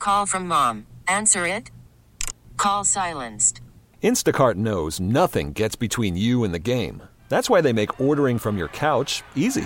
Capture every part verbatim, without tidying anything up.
Call from mom. Answer it. Call silenced. Instacart knows nothing gets between you and the game. That's why they make ordering from your couch easy.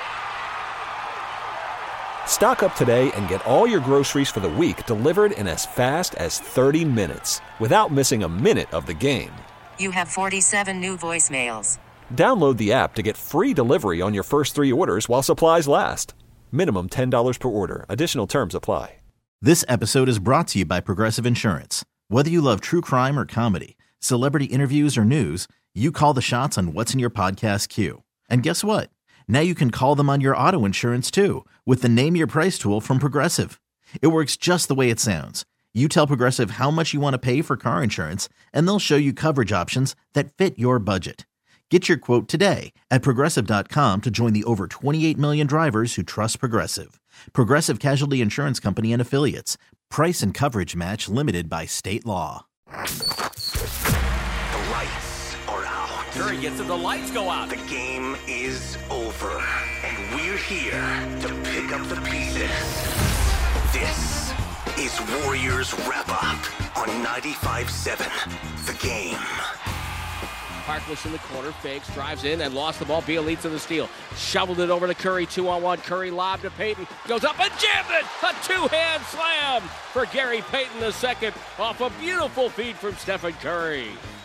Stock up today and get all your groceries for the week delivered in as fast as thirty minutes without missing a minute of the game. You have forty-seven new voicemails. Download the app to get free delivery on your first three orders while supplies last. Minimum ten dollars per order. Additional terms apply. This episode is brought to you by Progressive Insurance. Whether you love true crime or comedy, celebrity interviews or news, you call the shots on what's in your podcast queue. And guess what? Now you can call them on your auto insurance too with the Name Your Price tool from Progressive. It works just the way it sounds. You tell Progressive how much you want to pay for car insurance, and they'll show you coverage options that fit your budget. Get your quote today at Progressive dot com to join the over twenty-eight million drivers who trust Progressive. Progressive Casualty Insurance Company and Affiliates. Price and coverage match limited by state law. The lights are out. Curry gets it, the lights go out. The game is over, and we're here to pick up the pieces. This is Warriors Wrap-Up on ninety-five seven The Game. Harkless in the corner, fakes, drives in, and lost the ball. Beal leads to the steal. Shoveled it over to Curry, two on one. Curry lob to Payton. Goes up and jammed it! A two-hand slam for Gary Payton the second off a beautiful feed from Stephen Curry.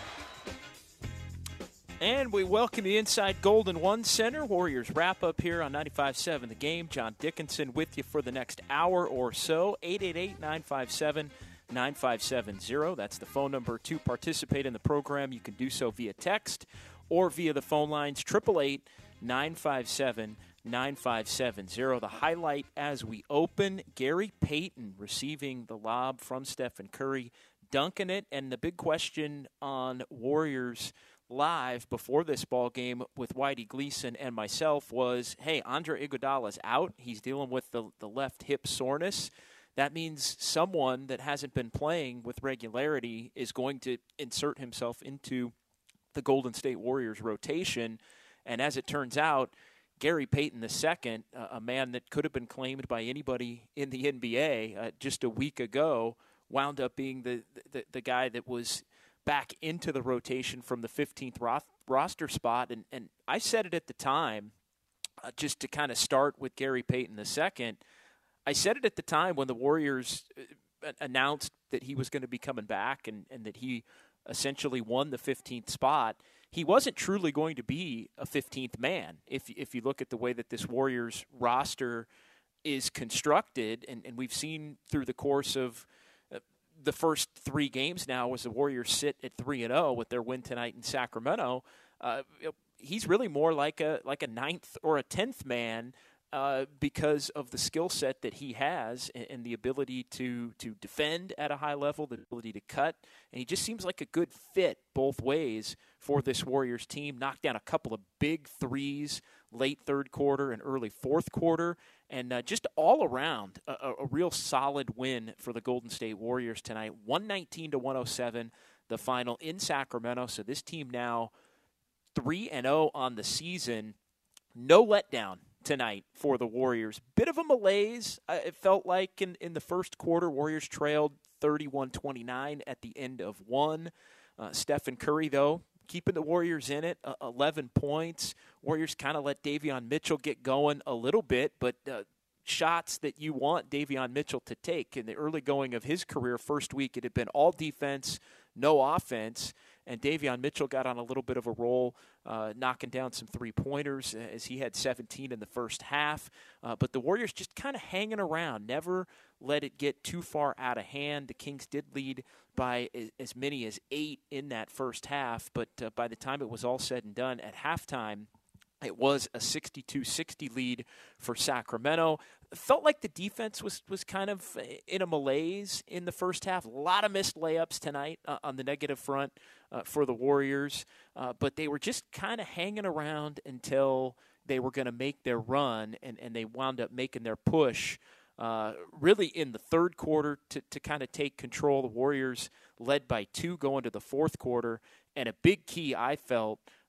And we welcome you inside Golden One Center. Warriors wrap up here on ninety-five seven The Game. John Dickinson with you for the next hour or so. eight eight eight, nine five seven, nine five seven zero. That's the phone number to participate in the program. You can do so via text or via the phone lines, eight eight eight, nine five seven, nine five seven zero. The highlight as we open, Gary Payton receiving the lob from Stephen Curry, dunking it, and the big question on Warriors Live before this ball game with Whitey Gleason and myself was, hey, Andre Iguodala's out. He's dealing with the, the left hip soreness. That means someone that hasn't been playing with regularity is going to insert himself into the Golden State Warriors rotation. And as it turns out, Gary Payton the second, uh, a man that could have been claimed by anybody in the N B A uh, just a week ago, wound up being the, the, the guy that was back into the rotation from the fifteenth ro- roster spot. And, and I said it at the time, uh, just to kind of start with Gary Payton the second, I said it at the time when the Warriors announced that he was going to be coming back and, and that he essentially won the fifteenth spot. He wasn't truly going to be a fifteenth man. If if you look at the way that this Warriors roster is constructed, and, and we've seen through the course of uh, the first three games now as the Warriors sit at three and oh with their win tonight in Sacramento, uh, he's really more like a like a ninth or a tenth man. Uh, because of the skill set that he has and, and the ability to to defend at a high level, the ability to cut. And he just seems like a good fit both ways for this Warriors team. Knocked down a couple of big threes late third quarter and early fourth quarter. And uh, just all around, a, a real solid win for the Golden State Warriors tonight. one nineteen to one oh seven, the final in Sacramento. So this team now three and oh on the season. No letdown tonight for the Warriors. Bit of a malaise, uh, it felt like in, in the first quarter. Warriors trailed thirty-one twenty-nine at the end of one. Uh, Stephen Curry, though, keeping the Warriors in it, uh, eleven points. Warriors kind of let Davion Mitchell get going a little bit, but uh, shots that you want Davion Mitchell to take. In the early going of his career, first week, it had been all defense, no offense. And Davion Mitchell got on a little bit of a roll, uh, knocking down some three-pointers as he had seventeen in the first half. Uh, but the Warriors just kind of hanging around, never let it get too far out of hand. The Kings did lead by as many as eight in that first half, but uh, by the time it was all said and done at halftime, it was a sixty-two sixty lead for Sacramento. It felt like the defense was, was kind of in a malaise in the first half. A lot of missed layups tonight uh, on the negative front uh, for the Warriors. Uh, but they were just kind of hanging around until they were going to make their run, and, and they wound up making their push uh, really in the third quarter to, to kind of take control. The Warriors led by two going to the fourth quarter. And a big key, I felt,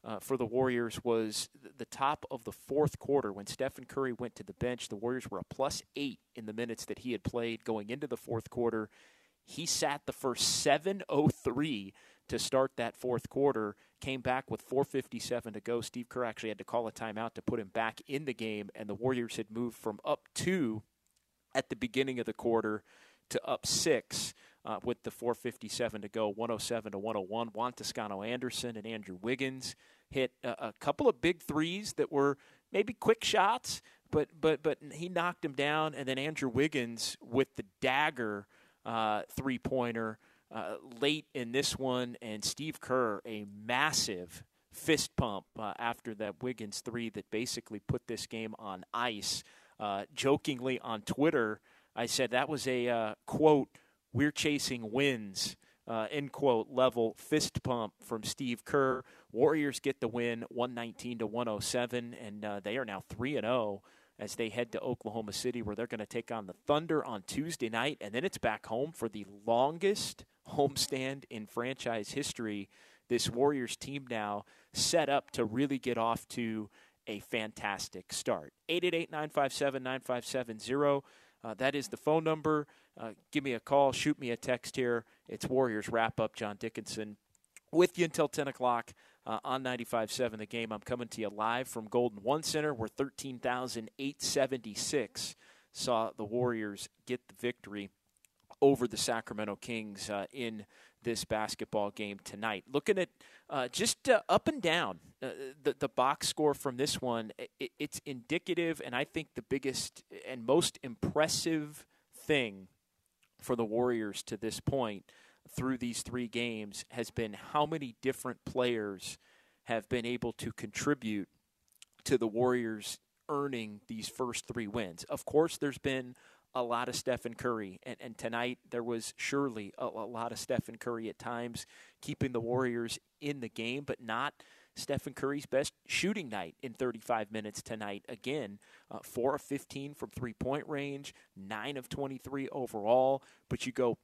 uh, for the Warriors was the top of the fourth quarter. When Stephen Curry went to the bench, the Warriors were a plus eight in the minutes that he had played going into the fourth quarter. He sat the first seven oh three to start that fourth quarter, came back with four fifty-seven to go. Steve Kerr actually had to call a timeout to put him back in the game, and the Warriors had moved from up two at the beginning of the quarter to up six uh, with the four fifty-seven to go, one oh seven to one oh one. Juan Toscano-Anderson and Andrew Wiggins hit a, a couple of big threes that were maybe quick shots, but but but he knocked them down. And then Andrew Wiggins with the dagger uh, three-pointer uh, late in this one, and Steve Kerr a massive fist pump uh, after that Wiggins three that basically put this game on ice. Uh, jokingly on Twitter, I said that was a, uh, quote, we're chasing wins, uh, end quote, level fist pump from Steve Kerr. Warriors get the win, one nineteen to one oh seven, and uh, they are now three and oh as they head to Oklahoma City, where they're going to take on the Thunder on Tuesday night, and then it's back home for the longest homestand in franchise history. This Warriors team now set up to really get off to a fantastic start. eight eight eight, nine five seven, nine five seven zero. Uh, that is the phone number. Uh, give me a call. Shoot me a text here. It's Warriors Wrap-Up. John Dickinson with you until ten o'clock uh, on ninety-five seven The Game. I'm coming to you live from Golden One Center, where thirteen thousand eight hundred seventy-six saw the Warriors get the victory over the Sacramento Kings uh, in this basketball game tonight. Looking at uh, just uh, up and down, uh, the, the box score from this one, it, it's indicative, and I think the biggest and most impressive thing for the Warriors to this point through these three games has been how many different players have been able to contribute to the Warriors earning these first three wins. Of course, there's been a lot of Stephen Curry, and, and tonight there was surely a, a lot of Stephen Curry at times keeping the Warriors in the game, but not Stephen Curry's best shooting night in thirty-five minutes tonight. Again, uh, four of fifteen from three-point range, nine of twenty-three overall, but you go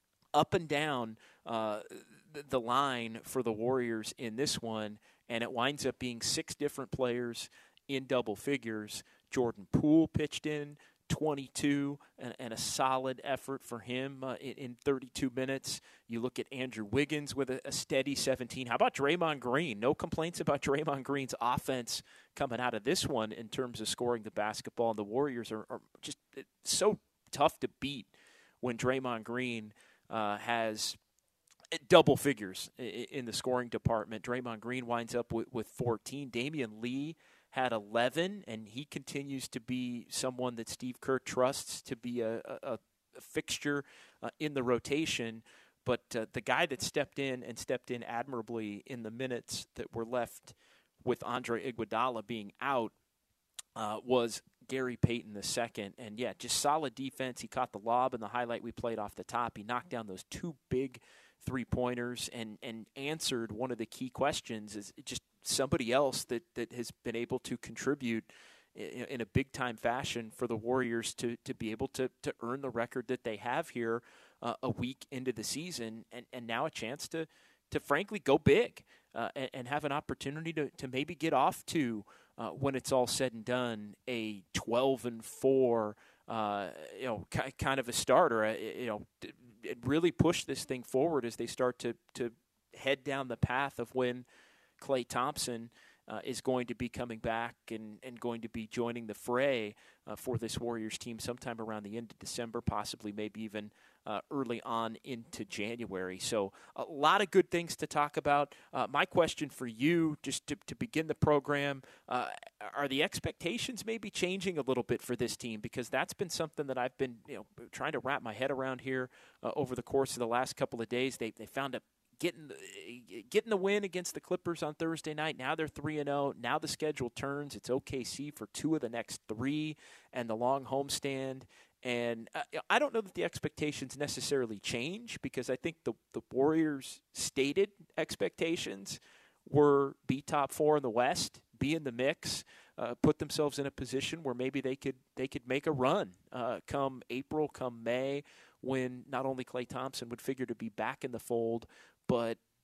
up and down uh, the, the line for the Warriors in this one, and it winds up being six different players in double figures. Jordan Poole pitched in twenty-two, and, and a solid effort for him uh, in, in thirty-two minutes. You look at Andrew Wiggins with a, a steady seventeen. How about Draymond Green? No complaints about Draymond Green's offense coming out of this one in terms of scoring the basketball. And the Warriors are, are just so tough to beat when Draymond Green uh, has double figures in the scoring department. Draymond Green winds up with, with fourteen. Damian Lee had eleven, and he continues to be someone that Steve Kerr trusts to be a, a, a fixture uh, in the rotation. But uh, the guy that stepped in and stepped in admirably in the minutes that were left with Andre Iguodala being out uh, was Gary Payton the second. And, yeah, just solid defense. He caught the lob in the highlight we played off the top. He knocked down those two big three-pointers and, and answered one of the key questions, is just somebody else that, that has been able to contribute in, in a big-time fashion for the Warriors to, to be able to, to earn the record that they have here uh, a week into the season, and, and now a chance to, to frankly go big uh, and, and have an opportunity to, to maybe get off to, uh, when it's all said and done, a twelve and four uh, you know, k- kind of a starter, uh, you know, it really push this thing forward as they start to, to head down the path of when Klay Thompson uh, is going to be coming back and, and going to be joining the fray uh, for this Warriors team sometime around the end of December, possibly maybe even uh, early on into January. So a lot of good things to talk about. Uh, my question for you, just to, to begin the program, uh, are the expectations maybe changing a little bit for this team? Because that's been something that I've been, you know, trying to wrap my head around here uh, over the course of the last couple of days. They they found a Getting the, getting the win against the Clippers on Thursday night. Now they're three and oh. Now the schedule turns. It's O K C for two of the next three and the long homestand. And uh, I don't know that the expectations necessarily change, because I think the, the Warriors' stated expectations were be top four in the West, be in the mix, uh, put themselves in a position where maybe they could they could make a run uh, come April, come May, when not only Klay Thompson would figure to be back in the fold, but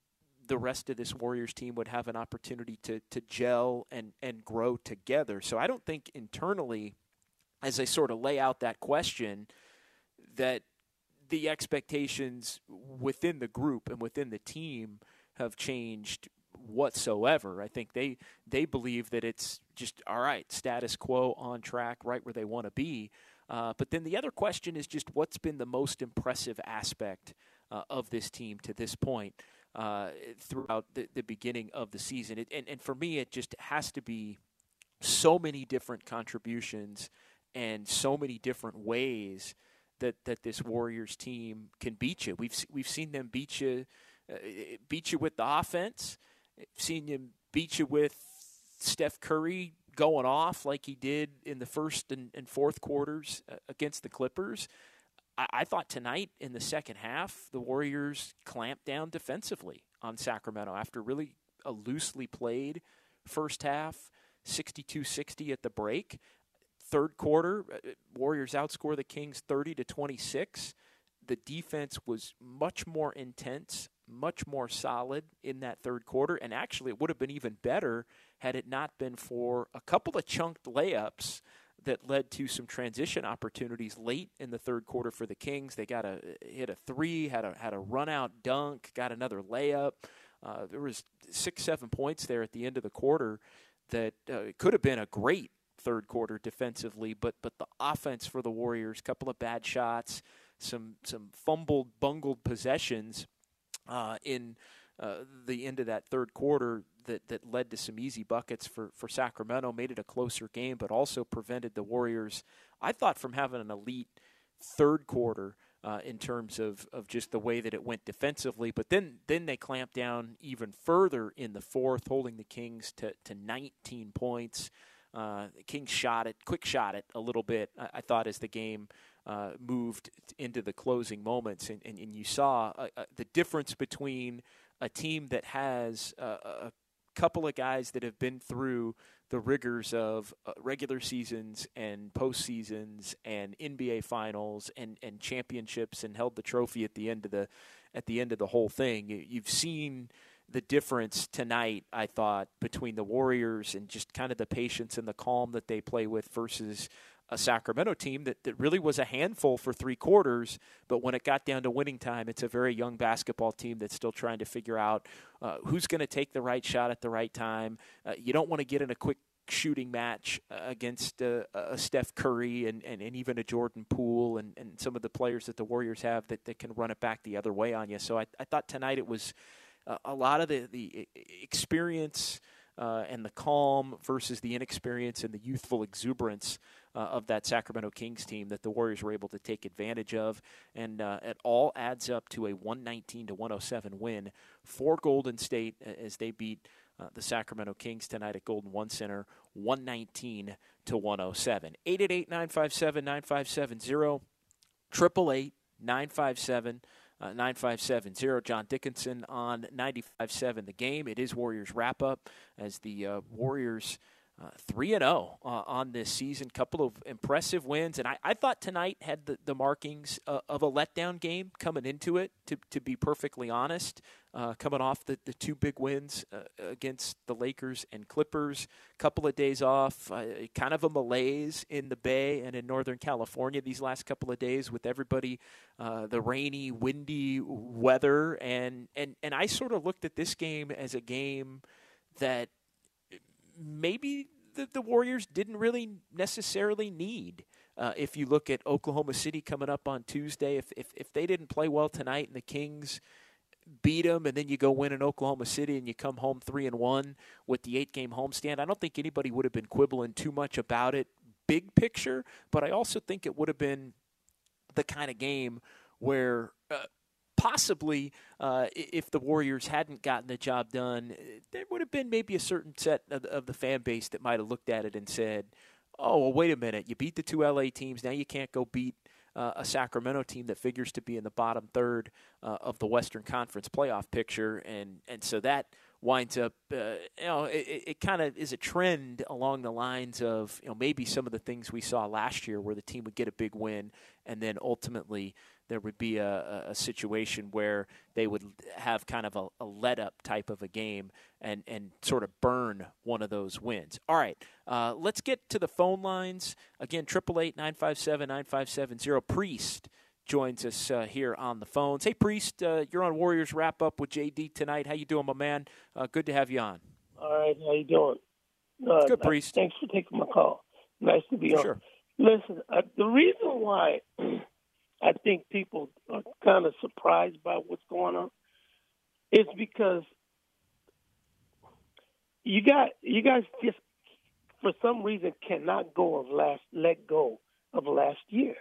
the rest of this Warriors team would have an opportunity to to gel and, and grow together. So I don't think internally, as I sort of lay out that question, that the expectations within the group and within the team have changed whatsoever. I think they they believe that it's just, all right, status quo, on track, right where they want to be. Uh, but then the other question is just what's been the most impressive aspect uh, of this team to this point uh, throughout the, the beginning of the season. It, and, and for me, it just has to be so many different contributions and so many different ways that, that this Warriors team can beat you. We've we've seen them beat you, uh, beat you with the offense. Seen them beat you with Steph Curry going off like he did in the first and, and fourth quarters uh, against the Clippers. I, I thought tonight in the second half, the Warriors clamped down defensively on Sacramento after really a loosely played first half, sixty-two sixty at the break. Third quarter, Warriors outscore the Kings thirty to twenty-six. The defense was much more intense, much more solid in that third quarter, and actually it would have been even better had it not been for a couple of chunked layups that led to some transition opportunities late in the third quarter for the Kings. They got a hit a three, had a had a run out dunk, got another layup. Uh, there was six, seven points there at the end of the quarter that uh, could have been a great third quarter defensively, but but the offense for the Warriors, couple of bad shots, some some fumbled, bungled possessions uh, in uh, the end of that third quarter that, that led to some easy buckets for, for Sacramento, made it a closer game, but also prevented the Warriors, I thought, from having an elite third quarter uh, in terms of, of just the way that it went defensively. But then then they clamped down even further in the fourth, holding the Kings to, to nineteen points. Uh, the Kings shot it, quick shot it a little bit, I, I thought, as the game uh, moved into the closing moments. And, and, and you saw uh, uh, the difference between a team that has uh, a couple of guys that have been through the rigors of uh, regular seasons and postseasons and N B A finals and, and championships and held the trophy at the end of the at the end of the whole thing. You, you've seen the difference tonight, I thought, between the Warriors and just kind of the patience and the calm that they play with versus a Sacramento team that, that really was a handful for three quarters, but when it got down to winning time, it's a very young basketball team that's still trying to figure out uh, who's going to take the right shot at the right time. Uh, you don't want to get in a quick shooting match uh, against uh, a Steph Curry and, and, and even a Jordan Poole and, and some of the players that the Warriors have that, that can run it back the other way on you. So I, I thought tonight it was uh, a lot of the, the experience uh, and the calm versus the inexperience and the youthful exuberance Uh, of that Sacramento Kings team that the Warriors were able to take advantage of, and uh, it all adds up to a one nineteen to one oh seven win for Golden State as they beat uh, the Sacramento Kings tonight at Golden One Center, one nineteen to one oh seven. eight eight eight, nine five seven, nine five seven zero, eight eight eight, nine five seven, nine five seven zero. John Dickinson on ninety-five point seven The Game. It is Warriors wrap-up as the uh, Warriors Uh, three and oh uh, on this season. Couple of impressive wins. And I, I thought tonight had the, the markings uh, of a letdown game coming into it, to, to be perfectly honest. Uh, coming off the, the two big wins uh, against the Lakers and Clippers. Couple of days off. Uh, kind of a malaise in the Bay and in Northern California these last couple of days with everybody, uh, the rainy, windy weather. And, and, and I sort of looked at this game as a game that maybe the, the Warriors didn't really necessarily need. Uh, if you look at Oklahoma City coming up on Tuesday, if, if if they didn't play well tonight and the Kings beat them, and then you go win in Oklahoma City and you come home three and one with the eight-game homestand, I don't think anybody would have been quibbling too much about it, big picture. But I also think it would have been the kind of game where Uh, Possibly, uh, if the Warriors hadn't gotten the job done, there would have been maybe a certain set of, of the fan base that might have looked at it and said, oh, well, wait a minute. You beat the two L A teams. Now you can't go beat uh, a Sacramento team that figures to be in the bottom third uh, of the Western Conference playoff picture. And, and so that winds up, uh, you know, it, it kind of is a trend along the lines of, you know, maybe some of the things we saw last year where the team would get a big win and then ultimately there would be a, a situation where they would have kind of a, a let-up type of a game and, and sort of burn one of those wins. All right, uh, let's get to the phone lines. Again, eight eight eight, nine five seven, nine five seven zero. Priest joins us uh, here on the phones. Hey, Priest, uh, you're on Warriors Wrap-Up with J D tonight. How you doing, my man? Uh, good to have you on. All right, how you doing? Uh, good, Priest. Thanks for taking my call. Nice to be on. Sure. Listen, uh, the reason why I think people are kind of surprised by what's going on is because you got you guys just for some reason cannot go of last let go of last year.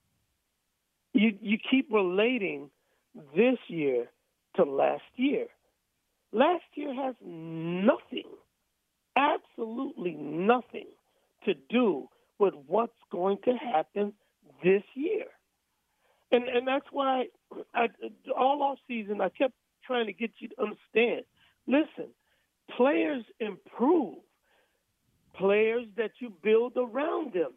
You you keep relating this year to last year. Last year has nothing, absolutely nothing to do with what's going to happen this year. And and that's why I, all off season I kept trying to get you to understand. Listen, players improve. Players that you build around them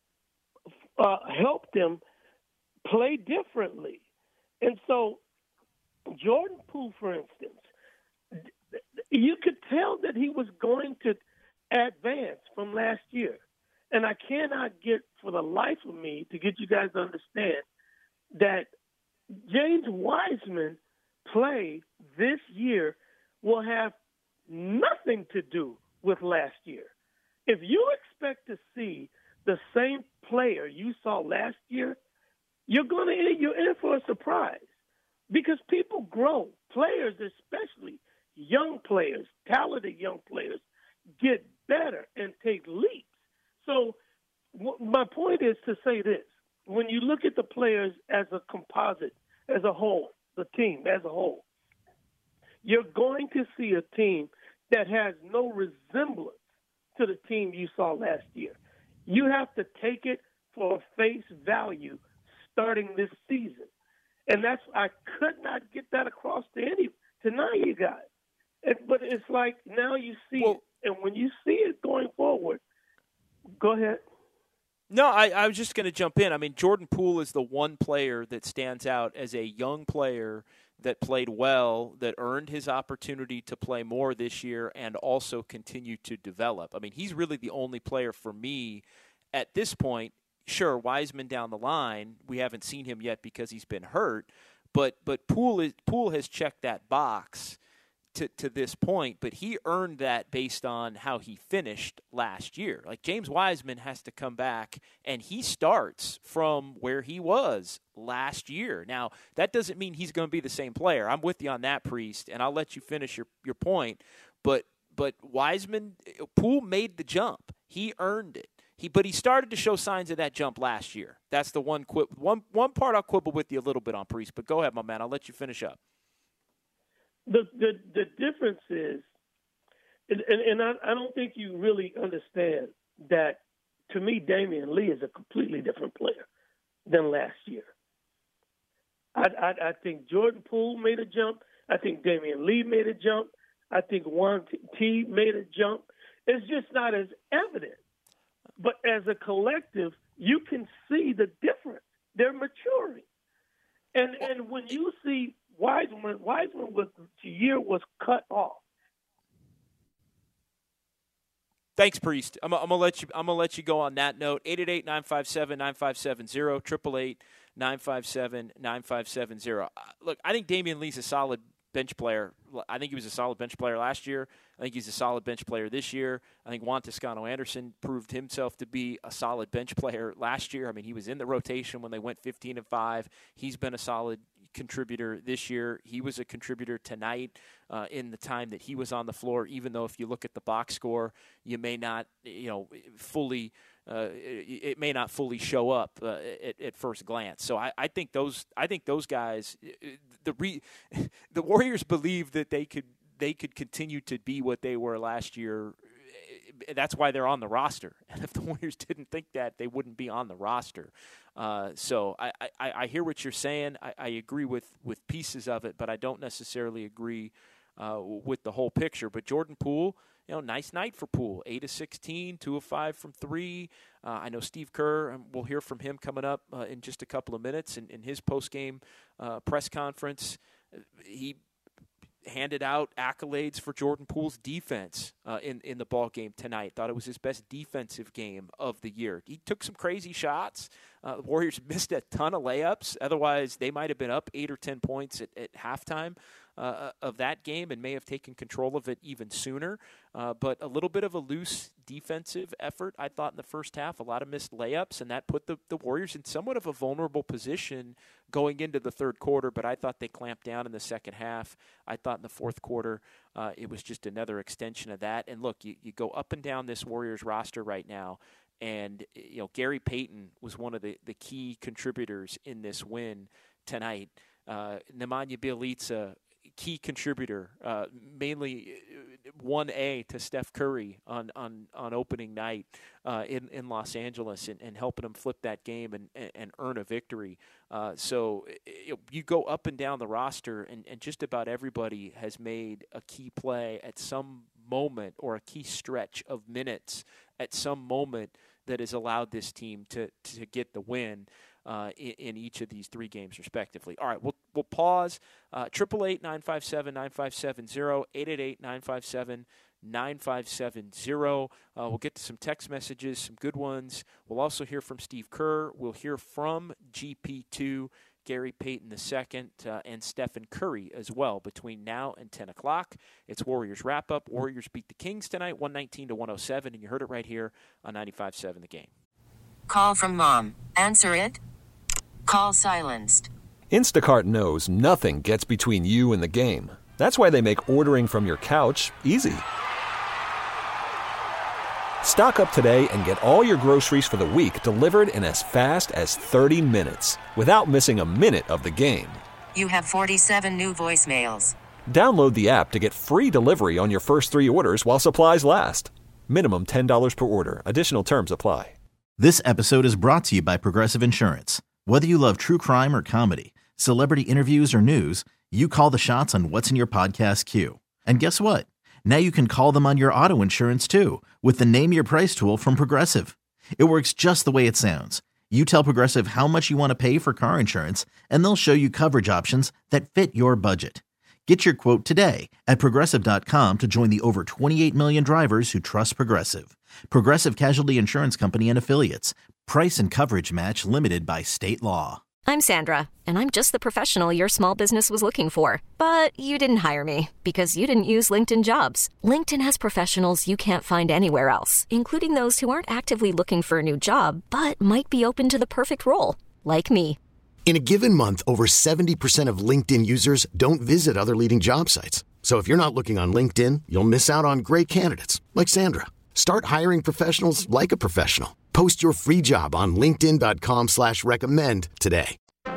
uh, help them play differently. And so Jordan Poole, for instance, you could tell that he was going to advance from last year. And I cannot get for the life of me to get you guys to understand that James Wiseman play this year will have nothing to do with last year. If you expect to see the same player you saw last year, you're going to you're in for a surprise because people grow. Players, especially young players, talented young players, get better and take leaps. So w- my point is to say this. When you look at the players as a composite, as a whole, the team as a whole, you're going to see a team that has no resemblance to the team you saw last year. You have to take it for face value starting this season. And that's I could not get that across to any to none of you guys. And, but it's like now you see well, it, and when you see it going forward, go ahead. No, I, I was just going to jump in. I mean, Jordan Poole is the one player that stands out as a young player that played well, that earned his opportunity to play more this year and also continue to develop. I mean, he's really the only player for me at this point. Sure, Wiseman down the line, we haven't seen him yet because he's been hurt, but but Poole is, Poole has checked that box to, to this point, but he earned that based on how he finished last year. Like James Wiseman has to come back, and he starts from where he was last year. Now, that doesn't mean he's going to be the same player. I'm with you on that, Priest, and I'll let you finish your, your point. But but Wiseman, Poole made the jump. He earned it. He, but he started to show signs of that jump last year. That's the one quib- one one part I'll quibble with you a little bit on, Priest. But go ahead, my man. I'll let you finish up. The the, the difference is, and, and, and I, I don't think you really understand that, to me, Damian Lee is a completely different player than last year. I, I, I think Jordan Poole made a jump. I think Damian Lee made a jump. I think Juan T made a jump. It's just not as evident. But as a collective, you can see the difference. They're maturing. And and when you see Wiseman, Wiseman was the year was cut off. Thanks, Priest. I'm, I'm gonna let you. I'm gonna let you go on that note. eight eight eight, nine five seven, nine five seven zero, eight eight eight, nine five seven, nine five seven zero. Look, I think Damian Lee's a solid bench player. I think he was a solid bench player last year. I think he's a solid bench player this year. I think Juan Toscano-Anderson proved himself to be a solid bench player last year. I mean, he was in the rotation when they went fifteen and five. He's been a solid contributor this year. He was a contributor tonight uh, in the time that he was on the floor, even though if you look at the box score, you may not, you know, fully uh, it, it may not fully show up uh, at, at first glance. So I, I think those I think those guys, the re, the Warriors believe that they could they could continue to be what they were last year. That's why they're on the roster. And if the Warriors didn't think that, they wouldn't be on the roster. Uh, so I, I, I hear what you're saying. I, I agree with, with pieces of it, but I don't necessarily agree uh, with the whole picture. But Jordan Poole, you know, nice night for Poole. eight of sixteen, two of five from three. Uh, I know Steve Kerr, um, we'll hear from him coming up uh, in just a couple of minutes in, in his post-game uh, press conference. He handed out accolades for Jordan Poole's defense uh, in, in the ball game tonight. Thought it was his best defensive game of the year. He took some crazy shots. Uh, the Warriors missed a ton of layups. Otherwise, they might have been up eight or ten points at, at halftime uh, of that game and may have taken control of it even sooner. Uh, but a little bit of a loose defensive effort, I thought, in the first half. A lot of missed layups, and that put the, the Warriors in somewhat of a vulnerable position going into the third quarter, but I thought they clamped down in the second half. I thought in the fourth quarter uh, it was just another extension of that. And look, you, you go up and down this Warriors roster right now, and you know Gary Payton was one of the, the key contributors in this win tonight. Uh, Nemanja Bjelica, key contributor, uh, mainly one A to Steph Curry on, on, on opening night uh, in, in Los Angeles and, and helping him flip that game and, and, and earn a victory. Uh, so it, you go up and down the roster, and, and just about everybody has made a key play at some moment or a key stretch of minutes at some moment that has allowed this team to, to get the win. Uh, in, in each of these three games, respectively. All right, we'll we'll pause. Triple eight nine five seven nine five seven zero eight eight eight nine five seven nine five seven zero. Uh, we'll get to some text messages, some good ones. We'll also hear from Steve Kerr. We'll hear from G P two, Gary Payton the second, uh, and Stephen Curry as well between now and ten o'clock. It's Warriors wrap up. Warriors beat the Kings tonight, one nineteen to one oh seven, and you heard it right here on ninety-five seven The Game. Call from mom. Answer it. Call silenced. Instacart knows nothing gets between you and the game. That's why they make ordering from your couch easy. Stock up today and get all your groceries for the week delivered in as fast as thirty minutes without missing a minute of the game. You have forty-seven new voicemails. Download the app to get free delivery on your first three orders while supplies last. Minimum ten dollars per order. Additional terms apply. This episode is brought to you by Progressive Insurance. Whether you love true crime or comedy, celebrity interviews or news, you call the shots on what's in your podcast queue. And guess what? Now you can call them on your auto insurance too with the Name Your Price tool from Progressive. It works just the way it sounds. You tell Progressive how much you want to pay for car insurance, and they'll show you coverage options that fit your budget. Get your quote today at Progressive dot com to join the over twenty-eight million drivers who trust Progressive. Progressive Casualty Insurance Company and Affiliates. Price and coverage match limited by state law. I'm Sandra, and I'm just the professional your small business was looking for. But you didn't hire me because you didn't use LinkedIn Jobs. LinkedIn has professionals you can't find anywhere else, including those who aren't actively looking for a new job, but might be open to the perfect role, like me. In a given month, over seventy percent of LinkedIn users don't visit other leading job sites. So if you're not looking on LinkedIn, you'll miss out on great candidates like Sandra. Start hiring professionals like a professional. Post your free job on linkedin dot com slash recommend today.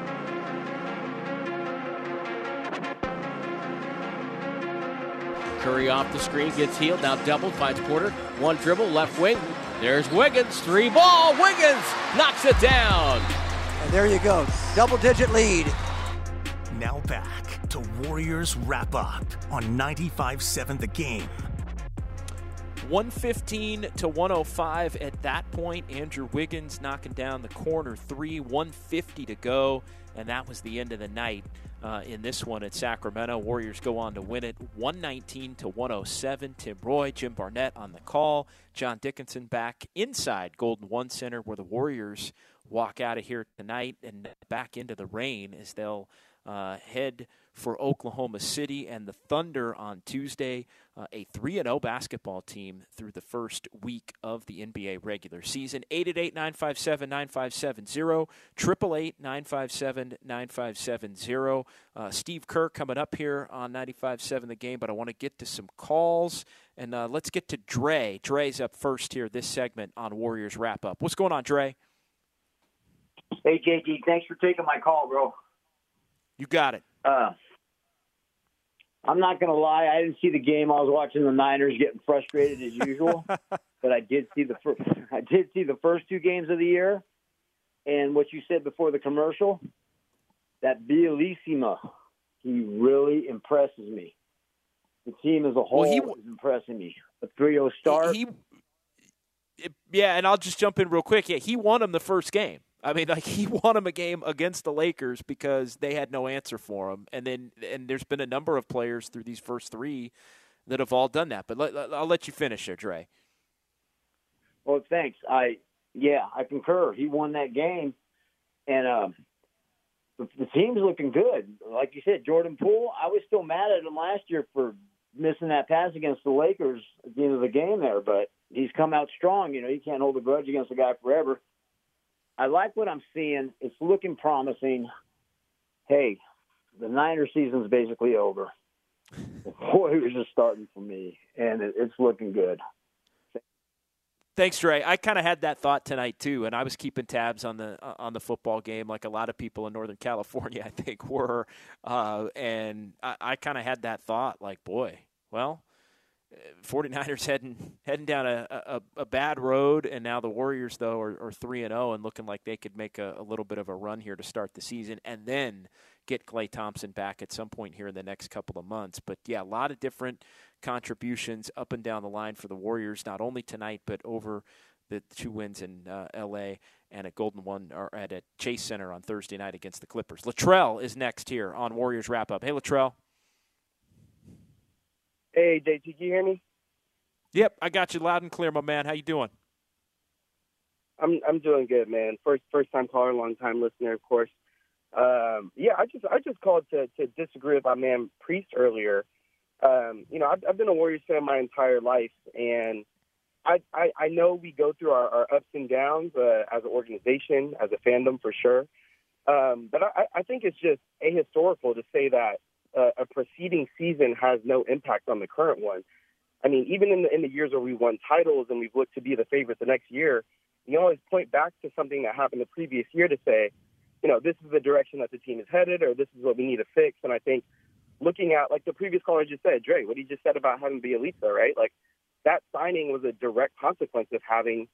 Curry off the screen, gets healed, now doubled, finds Porter. One dribble, left wing. There's Wiggins, three ball. Wiggins knocks it down. And there you go, double-digit lead. Now back to Warriors Wrap Up on ninety-five seven The Game. one fifteen to one oh five at that point. Andrew Wiggins knocking down the corner three, one fifty to go, and that was the end of the night uh, in this one at Sacramento. Warriors go on to win it one nineteen to one oh seven. Tim Roy, Jim Barnett on the call. John Dickinson back inside Golden One Center, where the Warriors walk out of here tonight and back into the rain as they'll uh, head for Oklahoma City and the Thunder on Tuesday, uh, a three and oh basketball team through the first week of the N B A regular season. eight eight eight nine five seven nine five seven zero, eight eight eight nine five seven nine five seven zero. Uh, Steve Kerr coming up here on ninety-five seven The Game, but I want to get to some calls, and uh, let's get to Dre. Dre's up first here this segment on Warriors Wrap Up. What's going on, Dre? Hey, J G, thanks for taking my call, bro. You got it. Uh, I'm not going to lie. I didn't see the game. I was watching the Niners getting frustrated as usual. But I did see the first, I did see the first two games of the year. And what you said before the commercial, that Bjelica, he really impresses me. the team as a whole well, he, is impressing me. A three oh start. He, he, yeah, and I'll just jump in real quick. Yeah, he won him the first game. I mean, like he won him a game against the Lakers because they had no answer for him. And then, and there's been a number of players through these first three that have all done that. But let, I'll let you finish there, Dre. Well, thanks. I yeah, I concur. He won that game, and um, the, the team's looking good. Like you said, Jordan Poole. I was still mad at him last year for missing that pass against the Lakers at the end of the game there, but he's come out strong. You know, you can't hold a grudge against a guy forever. I like what I'm seeing. It's looking promising. Hey, the Niners season's basically over. The Warriors are starting for me, and it, it's looking good. Thanks, Dre. I kind of had that thought tonight too, and I was keeping tabs on the uh, on the football game, like a lot of people in Northern California, I think, were. Uh, and I, I kind of had that thought, like, boy, well, forty-niners heading heading down a, a, a bad road, and now the Warriors though are, are three and zero and looking like they could make a, a little bit of a run here to start the season, and then get Klay Thompson back at some point here in the next couple of months. But yeah, a lot of different contributions up and down the line for the Warriors, not only tonight but over the two wins in uh, L A and at Golden One or at a Chase Center on Thursday night against the Clippers. Latrell is next here on Warriors Wrap Up. Hey, Latrell. Hey, J T, can you hear me? Yep, I got you loud and clear, my man. How you doing? I'm I'm doing good, man. First first time caller, long time listener, of course. Um, yeah, I just I just called to to disagree with my man Priest earlier. Um, you know, I've, I've been a Warriors fan my entire life, and I I, I know we go through our, our ups and downs uh, as an organization, as a fandom for sure. Um, but I, I think it's just ahistorical to say that uh, a preceding season has no impact on the current one. I mean, even in the, in the years where we won titles and we've looked to be the favorite the next year, you always point back to something that happened the previous year to say, you know, this is the direction that the team is headed, or this is what we need to fix. And I think looking at, like the previous caller just said, Dre, what he just said about having Bielitsa, right? Like that signing was a direct consequence of having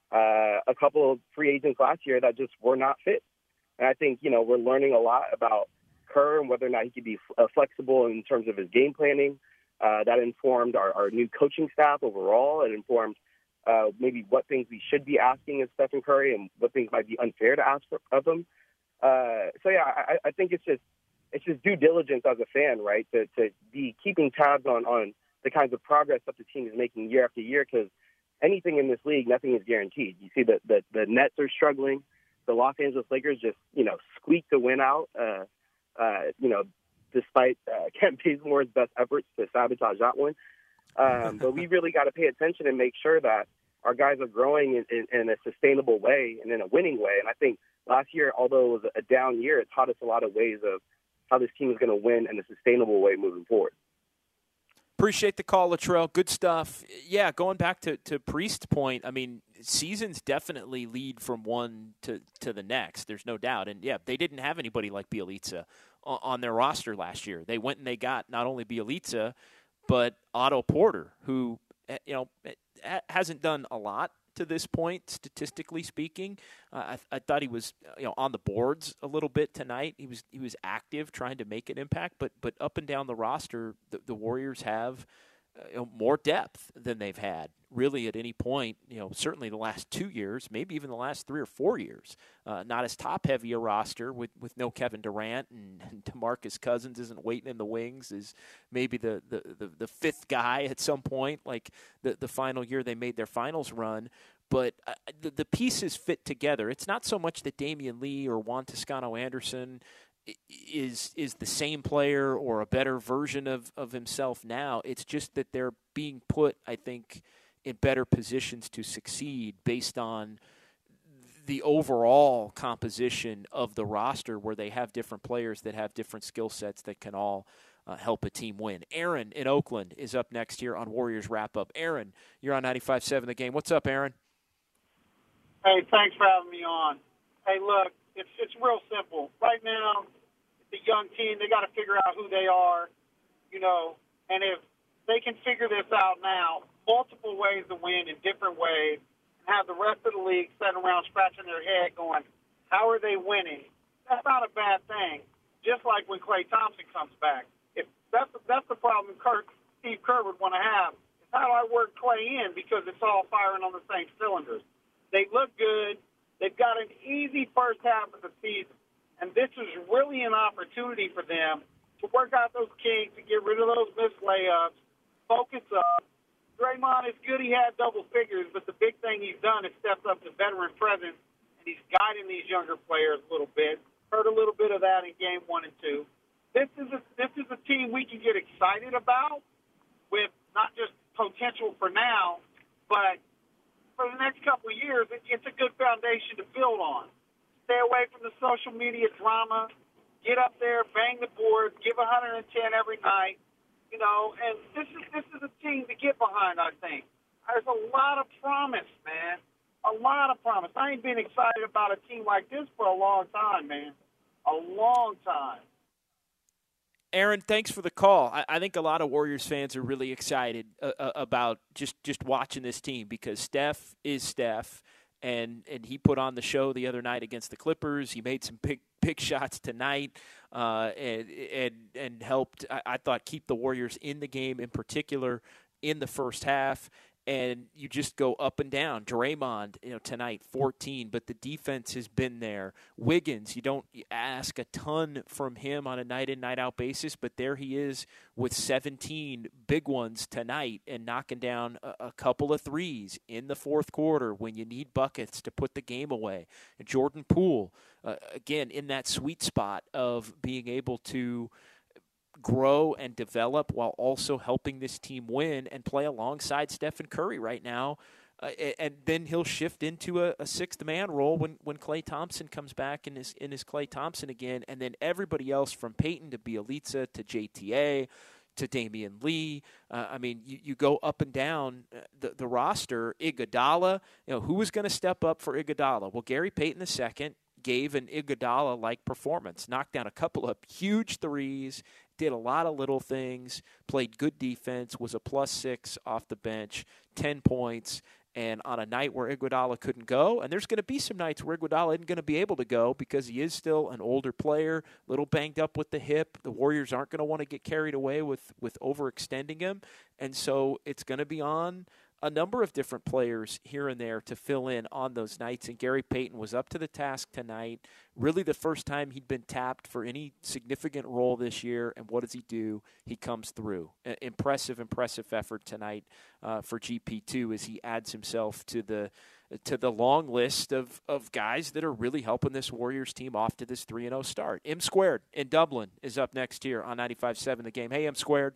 uh, a couple of free agents last year that just were not fit. And I think, you know, we're learning a lot about Kerr and whether or not he could be uh, flexible in terms of his game planning. Uh, that informed our, our new coaching staff overall. It informed uh, maybe what things we should be asking of Stephen Curry and what things might be unfair to ask for, of him. Uh, so yeah, I, I think it's just it's just due diligence as a fan, right? To to be keeping tabs on, on the kinds of progress that the team is making year after year, because anything in this league, nothing is guaranteed. You see that the, the Nets are struggling. The Los Angeles Lakers just, you know, squeaked the win out, uh, uh, you know, despite uh, Kent Bazemore's best efforts to sabotage that one. Um, but we really got to pay attention and make sure that our guys are growing in, in, in a sustainable way and in a winning way. And I think last year, although it was a down year, it taught us a lot of ways of how this team is going to win in a sustainable way moving forward. Appreciate the call, Latrell. Good stuff. Yeah, going back to, to Priest's point, I mean, seasons definitely lead from one to, to the next. There's no doubt. And, yeah, they didn't have anybody like Bielitsa on, on their roster last year. They went and they got not only Bielitsa, but Otto Porter, who, you know, hasn't done a lot to this point, statistically speaking. Uh, I, I thought he was, you know, on the boards a little bit tonight. He was he was active, trying to make an impact. But but up and down the roster, the, the Warriors have uh, you know, more depth than they've had really at any point. You know, certainly the last two years, maybe even the last three or four years. Uh, not as top heavy a roster with, with no Kevin Durant, and, and DeMarcus Cousins isn't waiting in the wings. Is maybe the, the, the, the fifth guy at some point, like the the final year they made their finals run. But uh, the, the pieces fit together. It's not so much that Damian Lee or Juan Toscano Anderson is is the same player or a better version of, of himself now. It's just that they're being put, I think, in better positions to succeed based on the overall composition of the roster, where they have different players that have different skill sets that can all uh, help a team win. Aaron in Oakland is up next here on Warriors Wrap Up. Aaron, you're on ninety-five seven The Game. What's up, Aaron? Hey, thanks for having me on. Hey, look, it's it's real simple. Right now, it's a young team. They got to figure out who they are, you know, and if they can figure this out now, multiple ways to win in different ways, and have the rest of the league sitting around scratching their head going, how are they winning? That's not a bad thing. Just like when Klay Thompson comes back. If that's that's the problem Kirk Steve Kerr would want to have is how do I work Clay in because it's all firing on the same cylinders. They look good. They've got an easy first half of the season, and this is really an opportunity for them to work out those kinks, to get rid of those missed layups, focus up. Draymond is good. He had double figures, but the big thing he's done is stepped up to veteran presence, and he's guiding these younger players a little bit. Heard a little bit of that in game one and two. This is a, this is a team we can get excited about with not just potential for now, but for the next couple of years, it, it's a good foundation to build on. Stay away from the social media drama. Get up there, bang the boards, give one hundred ten every night. You know, and this is this is a team to get behind, I think. There's a lot of promise, man. A lot of promise. I ain't been excited about a team like this for a long time, man. A long time. Aaron, thanks for the call. I, I think a lot of Warriors fans are really excited uh, uh, about just, just watching this team because Steph is Steph, and, and he put on the show the other night against the Clippers. He made some big big shots tonight uh, and, and and helped, I, I thought, keep the Warriors in the game, in particular in the first half. And you just go up and down. Draymond, you know, tonight, fourteen, but the defense has been there. Wiggins, you don't ask a ton from him on a night-in, night-out basis, but there he is with seventeen big ones tonight and knocking down a, a couple of threes in the fourth quarter when you need buckets to put the game away. And Jordan Poole, uh, again, in that sweet spot of being able to grow and develop while also helping this team win and play alongside Stephen Curry right now. Uh, and then he'll shift into a, a sixth man role when, when Klay Thompson comes back in his, in his Klay Thompson again. And then everybody else from Peyton to Bjelica to J T A to Damian Lee. Uh, I mean, you, you go up and down the, the roster. Iguodala, you know, who was going to step up for Iguodala? Well, Gary Payton the second gave an Iguodala-like performance, knocked down a couple of huge threes, did a lot of little things, played good defense, was a plus six off the bench, ten points, and on a night where Iguodala couldn't go, and there's going to be some nights where Iguodala isn't going to be able to go because he is still an older player, a little banged up with the hip. The Warriors aren't going to want to get carried away with, with overextending him, and so it's going to be on a number of different players here and there to fill in on those nights, and Gary Payton was up to the task tonight. Really the first time he'd been tapped for any significant role this year, and what does he do? He comes through. Uh, impressive, impressive effort tonight uh, for G P two as he adds himself to the to the long list of, of guys that are really helping this Warriors team off to this three and oh start. M Squared in Dublin is up next here on ninety-five seven The Game. Hey, M Squared.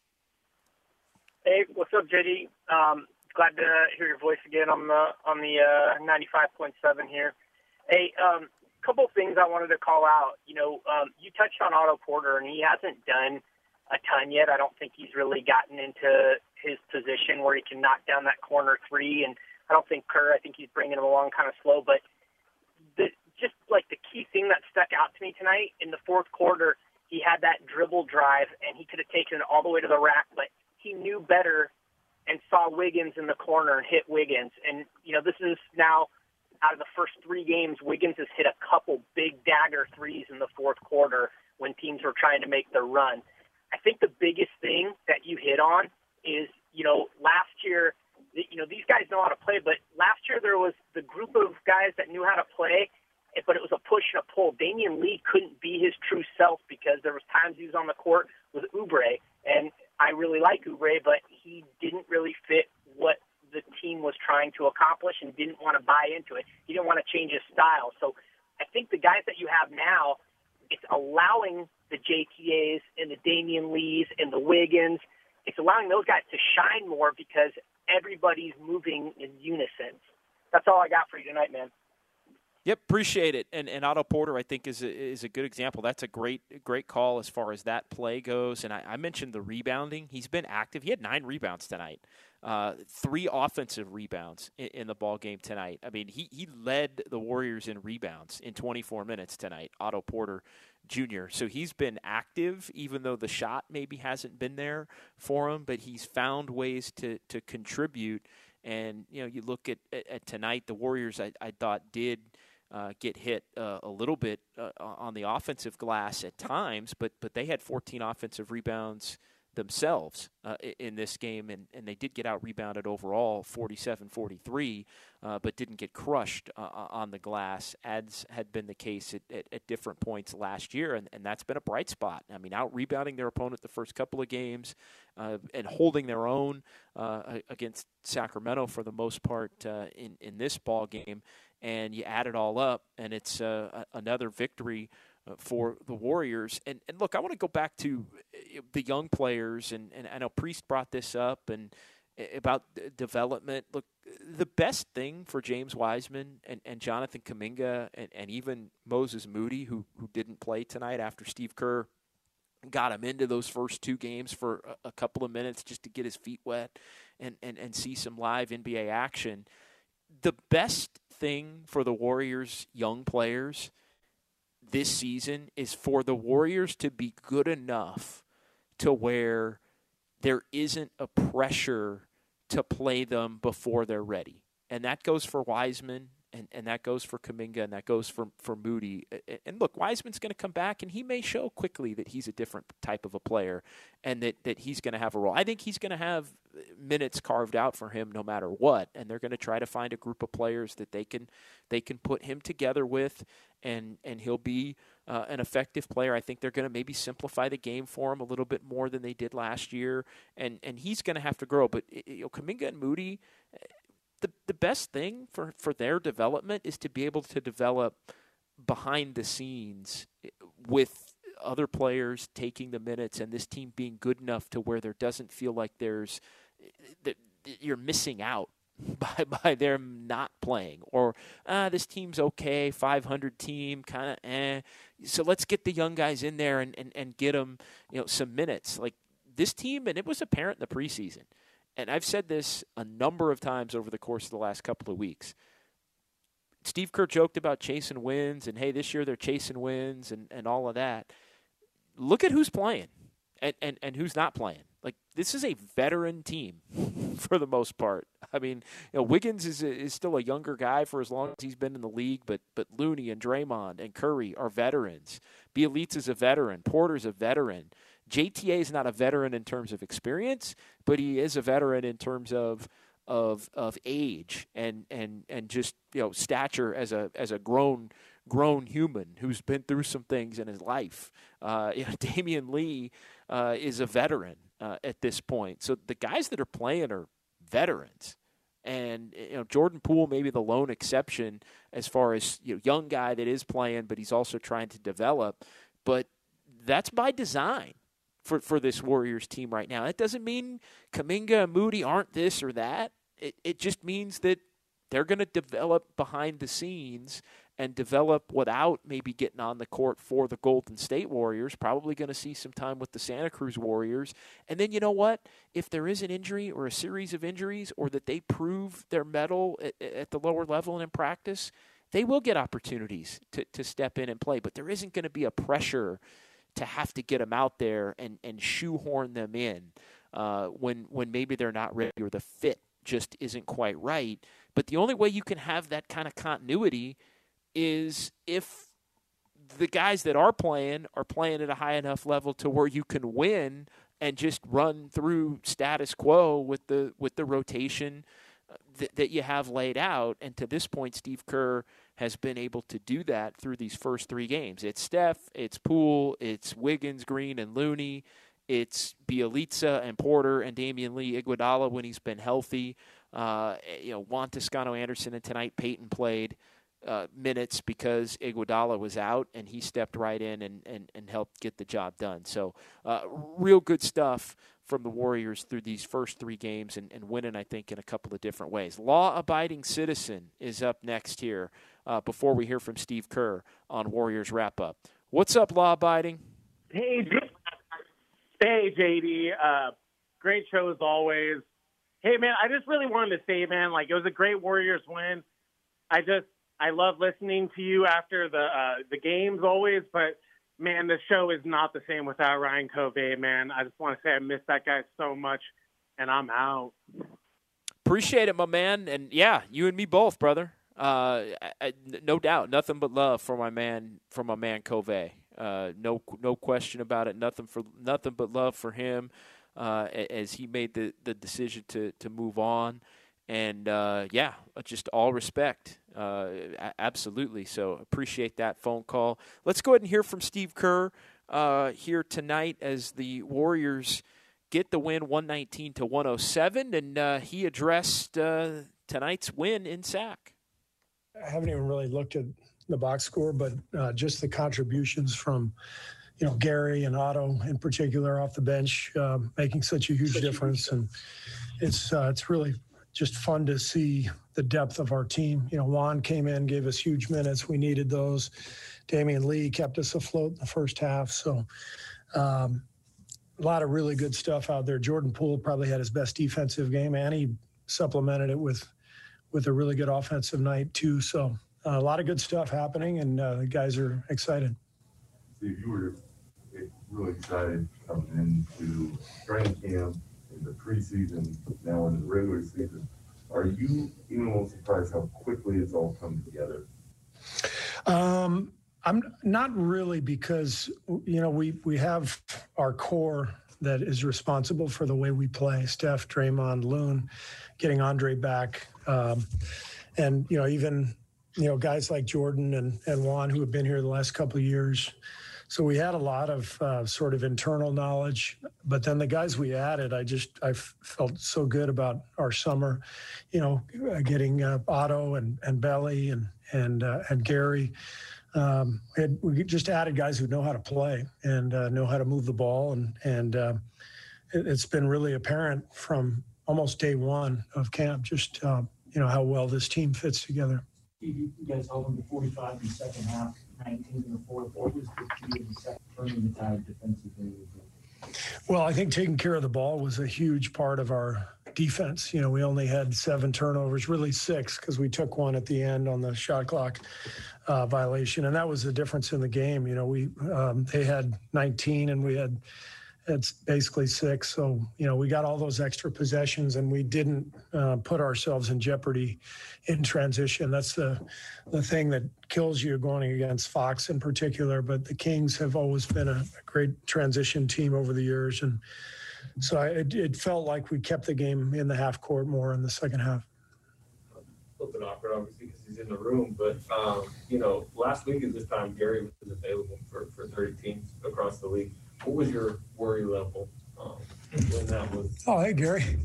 Hey, what's up, J D? Um, glad to hear your voice again on the on the uh, ninety-five point seven here. Hey, um, couple things I wanted to call out. You know, um, you touched on Otto Porter, and he hasn't done a ton yet. I don't think he's really gotten into his position where he can knock down that corner three, and I don't think Kerr, I think he's bringing him along kind of slow. But the, just like the key thing that stuck out to me tonight in the fourth quarter, he had that dribble drive, and he could have taken it all the way to the rack, but he knew better and saw Wiggins in the corner and hit Wiggins. And, you know, this is now out of the first three games, Wiggins has hit a couple big dagger threes in the fourth quarter when teams were trying to make their run. I think the biggest thing that you hit on is, you know, last year, you know, these guys know how to play, but last year there was the group of guys that knew how to play, but it was a push and a pull. Damian Lee couldn't be his true self because there was times he was on the court with Oubre, and I really like Oubre, but he didn't really fit what the team was trying to accomplish and didn't want to buy into it. He didn't want to change his style. So I think the guys that you have now, it's allowing the J T As and the Damian Lees and the Wiggins, it's allowing those guys to shine more because everybody's moving in unison. That's all I got for you tonight, man. Yep, appreciate it. And and Otto Porter, I think, is a, is a good example. That's a great great call as far as that play goes. And I, I mentioned the rebounding. He's been active. He had nine rebounds tonight, uh, three offensive rebounds in, in the ball game tonight. I mean, he, he led the Warriors in rebounds in twenty-four minutes tonight, Otto Porter Junior So he's been active, even though the shot maybe hasn't been there for him. But he's found ways to, to contribute. And, you know, you look at, at, at tonight, the Warriors, I, I thought, did – Uh, get hit uh, a little bit uh, on the offensive glass at times, but but they had fourteen offensive rebounds themselves uh, in this game, and, and they did get out-rebounded overall forty-seven forty-three, uh, but didn't get crushed uh, on the glass, as had been the case at, at, at different points last year, and, and that's been a bright spot. I mean, out-rebounding their opponent the first couple of games uh, and holding their own uh, against Sacramento for the most part uh, in, in this ball game, and you add it all up, and it's uh, another victory for the Warriors. And, and look, I want to go back to the young players, and, and I know Priest brought this up, and about development. Look, the best thing for James Wiseman and, and Jonathan Kuminga and, and even Moses Moody, who, who didn't play tonight after Steve Kerr got him into those first two games for a, a couple of minutes just to get his feet wet and, and, and see some live N B A action. The best thing for the Warriors' young players this season is for the Warriors to be good enough to where there isn't a pressure to play them before they're ready. And that goes for Wiseman, and, and that goes for Kuminga, and that goes for, for Moody. And look, Wiseman's going to come back, and he may show quickly that he's a different type of a player and that, that he's going to have a role. I think he's going to have minutes carved out for him no matter what, and they're going to try to find a group of players that they can they can put him together with, and, and he'll be uh, an effective player. I think they're going to maybe simplify the game for him a little bit more than they did last year, and, and he's going to have to grow. But you know, Kuminga and Moody, the the best thing for, for their development is to be able to develop behind the scenes with other players taking the minutes and this team being good enough to where there doesn't feel like there's that you're missing out by by them not playing, or ah, this team's okay, five hundred team, kind of eh. So let's get the young guys in there and, and, and get them, you know, some minutes. Like this team, and it was apparent in the preseason, and I've said this a number of times over the course of the last couple of weeks. Steve Kerr joked about chasing wins, and hey, this year they're chasing wins and, and all of that. Look at who's playing and, and, and who's not playing. Like, this is a veteran team for the most part. I mean, you know, Wiggins is is still a younger guy for as long as he's been in the league, but but Looney and Draymond and Curry are veterans. Bielitsa's a veteran. Porter's a veteran. J T A is not a veteran in terms of experience, but he is a veteran in terms of of of age and and and just, you know, stature as a as a grown grown human who's been through some things in his life. Uh, you know, Damian Lee uh, is a veteran uh, at this point. So the guys that are playing are veterans. And, you know, Jordan Poole may be the lone exception as far as, you know, young guy that is playing, but he's also trying to develop. But that's by design for, for this Warriors team right now. That doesn't mean Kuminga and Moody aren't this or that. It, it just means that they're going to develop behind the scenes and develop without maybe getting on the court for the Golden State Warriors. Probably going to see some time with the Santa Cruz Warriors. And then, you know what? If there is an injury or a series of injuries, or that they prove their mettle at, at the lower level and in practice, they will get opportunities to, to step in and play. But there isn't going to be a pressure to have to get them out there and, and shoehorn them in uh, when when maybe they're not ready or the fit just isn't quite right. But the only way you can have that kind of continuity is if the guys that are playing are playing at a high enough level to where you can win and just run through status quo with the with the rotation th- that you have laid out. And to this point, Steve Kerr has been able to do that through these first three games. It's Steph, it's Poole, it's Wiggins, Green, and Looney. It's Bielitsa and Porter and Damian Lee, Iguodala when he's been healthy. Uh, you know, Juan Toscano-Anderson, and tonight Peyton played Uh, minutes because Iguodala was out, and he stepped right in and, and, and helped get the job done. So uh, real good stuff from the Warriors through these first three games, and, and winning, I think, in a couple of different ways. Law-Abiding Citizen is up next here uh, before we hear from Steve Kerr on Warriors Wrap-Up. What's up, Law-Abiding? Hey, J- hey J D. Uh, great show as always. Hey, man, I just really wanted to say, man, like, it was a great Warriors win. I just I love listening to you after the uh, the games always, but, man, the show is not the same without Ryan Covey, man. I just want to say I miss that guy so much, and I'm out. Appreciate it, my man. And, yeah, you and me both, brother. Uh, I, I, no doubt. Nothing but love for my man, for my man Covey. Uh, no no question about it. Nothing for nothing but love for him. uh, as he made the, the decision to, to move on. And, uh, yeah, just all respect. Uh, absolutely. So appreciate that phone call. Let's go ahead and hear from Steve Kerr uh, here tonight as the Warriors get the win one nineteen to one oh seven. And uh, he addressed uh, tonight's win in S A C. I haven't even really looked at the box score, but uh, just the contributions from, you know, Gary and Otto in particular off the bench, uh, making such a huge such difference. A huge and it's uh, it's really just fun to see the depth of our team. You know, Juan came in, gave us huge minutes. We needed those. Damian Lee kept us afloat in the first half. So um, a lot of really good stuff out there. Jordan Poole probably had his best defensive game, and he supplemented it with with a really good offensive night too. So uh, a lot of good stuff happening, and uh, the guys are excited. Steve, you were really excited coming into training camp, in the preseason, now in the regular season. Are you even a little surprised how quickly it's all come together? Um, I'm not really, because, you know, we, we have our core that is responsible for the way we play. Steph, Draymond, Loon, getting Andre back. Um, and, you know, even, you know, guys like Jordan and, and Juan who have been here the last couple of years. So we had a lot of uh, sort of internal knowledge, but then the guys we added, I just, I f- felt so good about our summer, you know, uh, getting uh, Otto and, and Belly and, and, uh, and Gary. Um, we, had, we just added guys who know how to play and uh, know how to move the ball. And, and uh, it, it's been really apparent from almost day one of camp, just, uh, you know, how well this team fits together. You guys held them to forty-five in the second half, nineteen in the fourth. What was the key in the second, turning the tide defensively? Well, I think taking care of the ball was a huge part of our defense. You know, we only had seven turnovers, really six, because we took one at the end on the shot clock uh, violation, and that was the difference in the game. You know, we um, they had nineteen, and we had it's basically six. So, you know, we got all those extra possessions, and we didn't uh, put ourselves in jeopardy in transition. That's the the thing that kills you going against Fox in particular. But the Kings have always been a, a great transition team over the years. And so I, it, it felt like we kept the game in the half court more in the second half. A little bit awkward, obviously, because he's in the room. But, um, you know, last week at this time, Gary was available for, for thirty teams across the league. What was your worry level um, when that was? Oh, hey, Gary.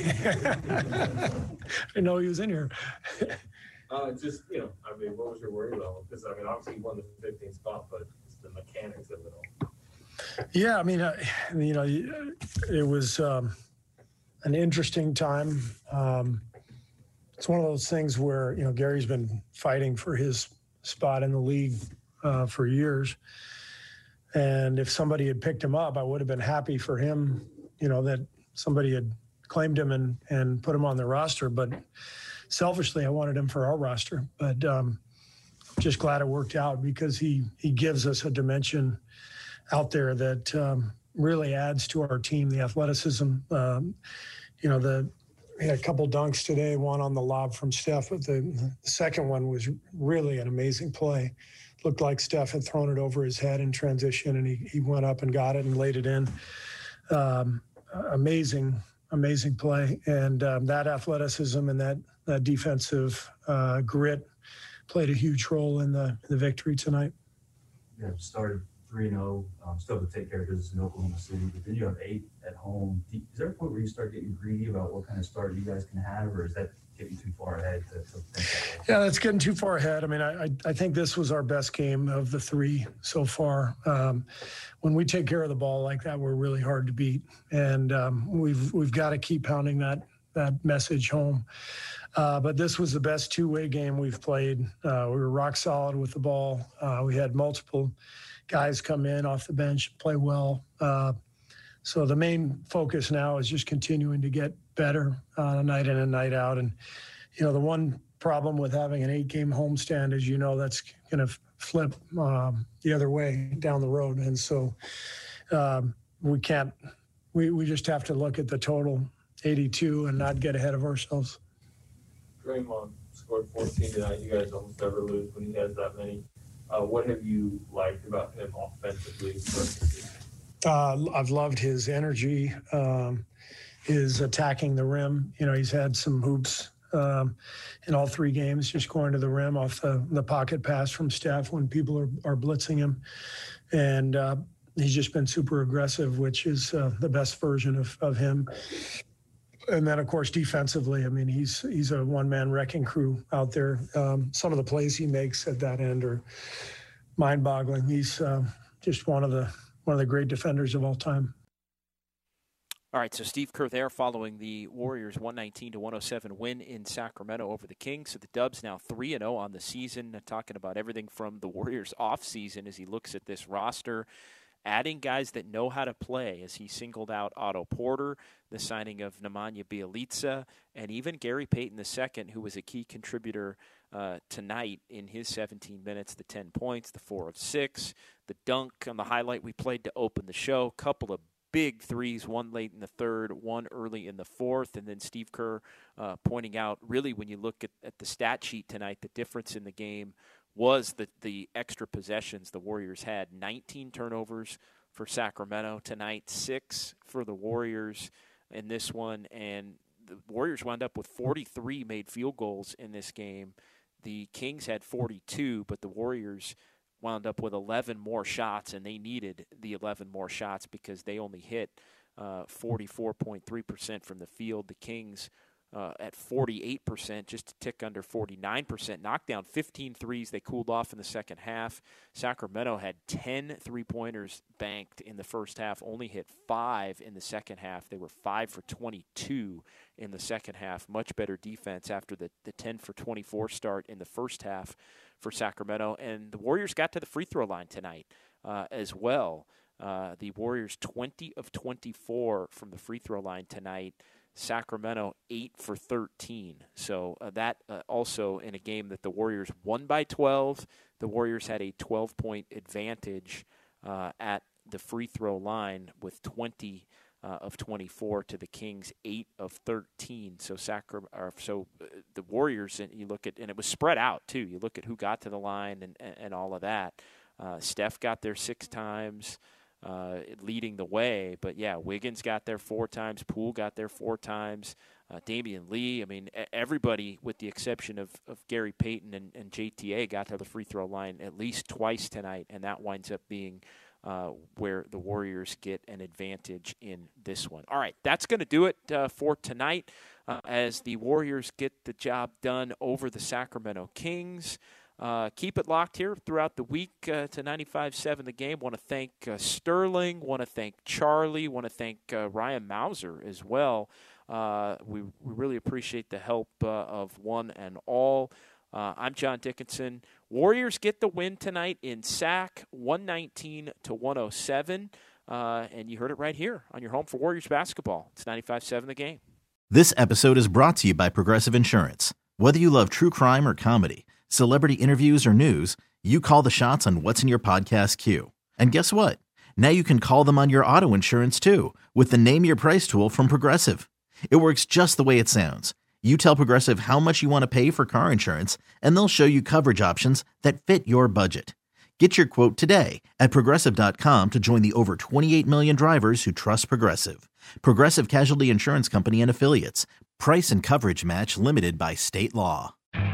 I didn't know he was in here. uh, just, you know, I mean, what was your worry level? Because, I mean, obviously you won the fifteenth spot, but it's the mechanics of it all. Yeah, I mean, uh, you know, it was um, an interesting time. Um, it's one of those things where, you know, Gary's been fighting for his spot in the league uh, for years. And if somebody had picked him up, I would have been happy for him, you know, that somebody had claimed him and, and put him on the roster. But selfishly, I wanted him for our roster. But um, just glad it worked out, because he, he gives us a dimension out there that um, really adds to our team, the athleticism. Um, you know, the we had a couple dunks today, one on the lob from Steph, but the, the second one was really an amazing play. Looked like Steph had thrown it over his head in transition, and he, he went up and got it and laid it in. Um, amazing, amazing play. And um, that athleticism and that, that defensive uh, grit played a huge role in the, the victory tonight. Yeah, started three and oh, um, still have to take care of business in Oklahoma City, but then you have eight at home. Is there a point where you start getting greedy about what kind of start you guys can have, or is that getting too far ahead to, to think that way? Yeah, that's getting too far ahead. I mean, I, I I think this was our best game of the three so far. Um, when we take care of the ball like that, we're really hard to beat, and um, we've we've got to keep pounding that that message home. Uh, but this was the best two-way game we've played. Uh, we were rock solid with the ball. Uh, we had multiple guys come in off the bench, play well. Uh, so the main focus now is just continuing to get better uh, night in and night out. And, you know, the one problem with having an eight-game homestand is, you know, that's going to flip um, the other way down the road. And so um, we can't we, – we just have to look at the total eighty-two and not get ahead of ourselves. Draymond scored fourteen tonight. You guys almost never lose when he has that many. Uh, what have you liked about him offensively? Uh, I've loved his energy, um, his attacking the rim. You know, he's had some hoops um, in all three games, just going to the rim off the, the pocket pass from Steph when people are, are blitzing him. And uh, he's just been super aggressive, which is uh, the best version of, of him. And then, of course, defensively, I mean, he's he's a one-man wrecking crew out there. Um, some of the plays he makes at that end are mind-boggling. He's uh, just one of the one of the great defenders of all time. All right, so Steve Kerr there following the Warriors' one nineteen to one oh seven win in Sacramento over the Kings. So the Dubs now three and oh on the season, talking about everything from the Warriors' offseason as he looks at this roster, adding guys that know how to play, as he singled out Otto Porter, the signing of Nemanja Bjelica, and even Gary Payton the second, who was a key contributor uh, tonight in his seventeen minutes, the ten points, the four of six, the dunk on the highlight we played to open the show, couple of big threes, one late in the third, one early in the fourth, and then Steve Kerr uh, pointing out, really, when you look at, at the stat sheet tonight, the difference in the game was the, the extra possessions the Warriors had. nineteen turnovers for Sacramento tonight, six for the Warriors in this one, and the Warriors wound up with forty-three made field goals in this game. The Kings had forty-two, but the Warriors wound up with eleven more shots, and they needed the eleven more shots because they only hit uh, forty-four point three percent from the field. The Kings uh, at forty-eight percent, just a tick under forty-nine percent, knocked down fifteen threes. They cooled off in the second half. Sacramento had ten three-pointers banked in the first half, only hit five in the second half. They were five for twenty-two in the second half. Much better defense after the, the ten for twenty-four start in the first half for Sacramento. And the Warriors got to the free throw line tonight uh, as well. Uh, the Warriors twenty of twenty-four from the free throw line tonight. Sacramento eight for thirteen. So uh, that uh, also in a game that the Warriors won by twelve. The Warriors had a twelve-point advantage uh, at the free throw line with twenty uh, of twenty-four to the Kings eight of thirteen. So Sacra- or, so uh, the Warriors, and you look at, and it was spread out too. You look at who got to the line and, and, and all of that. Uh, Steph got there six times. Uh, leading the way, but yeah, Wiggins got there four times, Poole got there four times, uh, Damian Lee, I mean, everybody with the exception of, of Gary Payton and, and J T A got to the free throw line at least twice tonight, and that winds up being uh, where the Warriors get an advantage in this one. All right, that's going to do it uh, for tonight uh, as the Warriors get the job done over the Sacramento Kings. Uh, keep it locked here throughout the week uh, to ninety-five seven The Game. Want to thank uh, Sterling. Want to thank Charlie. Want to thank uh, Ryan Mauser as well. Uh, we, we really appreciate the help uh, of one and all. Uh, I'm John Dickinson. Warriors get the win tonight in Sac, one nineteen to one oh seven. Uh, and you heard it right here on your home for Warriors basketball. It's ninety-five seven The Game. This episode is brought to you by Progressive Insurance. Whether you love true crime or comedy, celebrity interviews or news, you call the shots on what's in your podcast queue. And guess what? Now you can call them on your auto insurance too with the Name Your Price tool from Progressive. It works just the way it sounds. You tell Progressive how much you want to pay for car insurance, and they'll show you coverage options that fit your budget. Get your quote today at Progressive dot com to join the over twenty-eight million drivers who trust Progressive. Progressive Casualty Insurance Company and Affiliates. Price and coverage match limited by state law.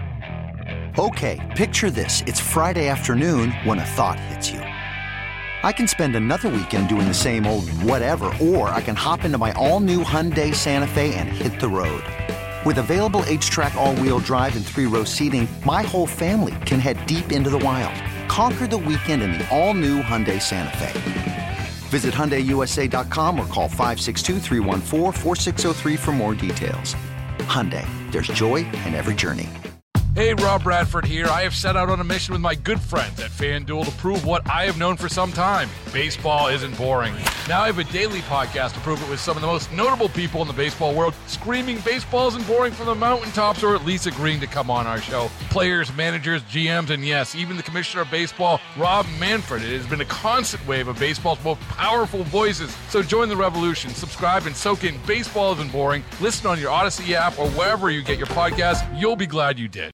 Okay, picture this. It's Friday afternoon when a thought hits you. I can spend another weekend doing the same old whatever, or I can hop into my all-new Hyundai Santa Fe and hit the road. With available H-Track all-wheel drive and three-row seating, my whole family can head deep into the wild. Conquer the weekend in the all-new Hyundai Santa Fe. Visit Hyundai U S A dot com or call five six two, three one four, four six zero three for more details. Hyundai, there's joy in every journey. Hey, Rob Bradford here. I have set out on a mission with my good friends at FanDuel to prove what I have known for some time. Baseball isn't boring. Now I have a daily podcast to prove it with some of the most notable people in the baseball world, screaming baseball isn't boring from the mountaintops, or at least agreeing to come on our show. Players, managers, G Ms, and yes, even the commissioner of baseball, Rob Manfred. It has been a constant wave of baseball's most powerful voices. So join the revolution. Subscribe and soak in Baseball Isn't Boring. Listen on your Odyssey app or wherever you get your podcasts. You'll be glad you did.